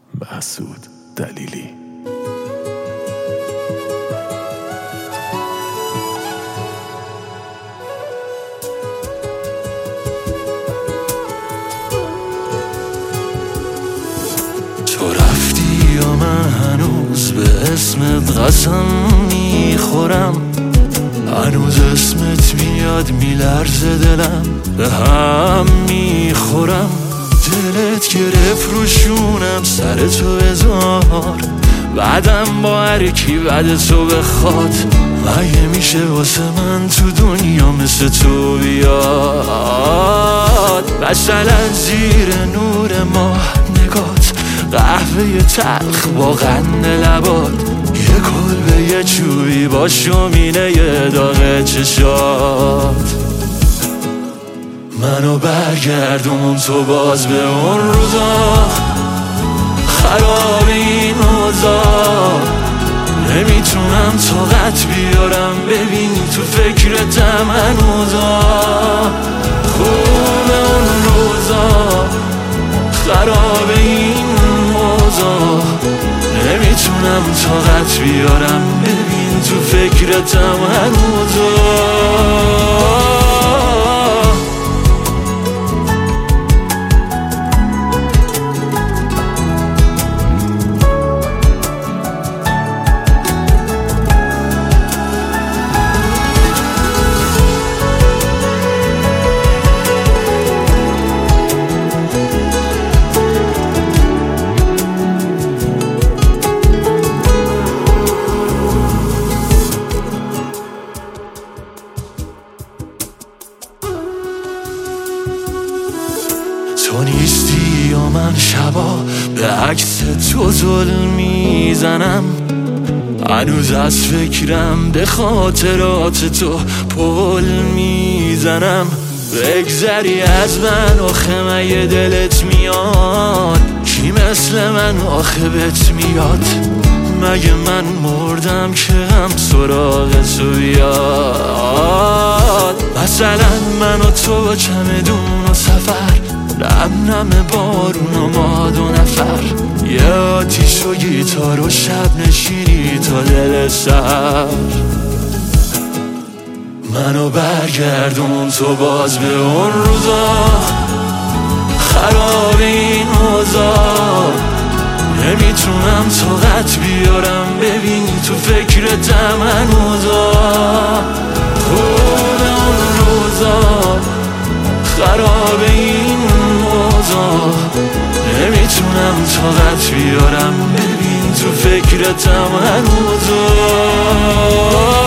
محسود دلیلی. تو رفتی یا من هنوز به اسمت قسم میخورم، هنوز اسمت میاد میلرزه دلم، به هم میخورم. دلت گرفت رو شونم سر تو بذار، بعدم با هر کی بعد تو بخواد. مگه میشه واسه من تو دنیا مثل تو بیاد؟ مثلا زیر نور ماه نگات، قهوه تلخ با قند لبات، یه کلبه یه چوبی با شومینه یه داغ چشات. منو برگردون تو باز به اون روزا، خراب این اوضاع، نمیتونم طاقت بیارم ببین تو فکرتم هنوزا. خوب اون روزا، خراب این اوضاع، نمیتونم طاقت بیارم ببین تو فکرتم هنوزا. تو نیستی یا من شبا به عکس تو ظلم میزنم، هنوز از فکرم به خاطرات تو پل میزنم. بگذری از من آخه مگه دلت میاد؟ کی مثل من آخه بهت میاد؟ مگه من مردم که هم سراغ تو بیاد؟ مثلا من و تو با چمدون و سفر، نم نم بارون و ما دو نفر، یه آتیش و گیتار و شب نشینی تا دل سر. منو برگردون تو باز به اون روزا، خراب این اوضاع، نمیتونم طاقت بیارم ببین تو فکرتم هنوزا. خوب اون روزا، خراب این اوضاع، نمیتونم طاقت بیارم ببین تو فکرتم هنوزا.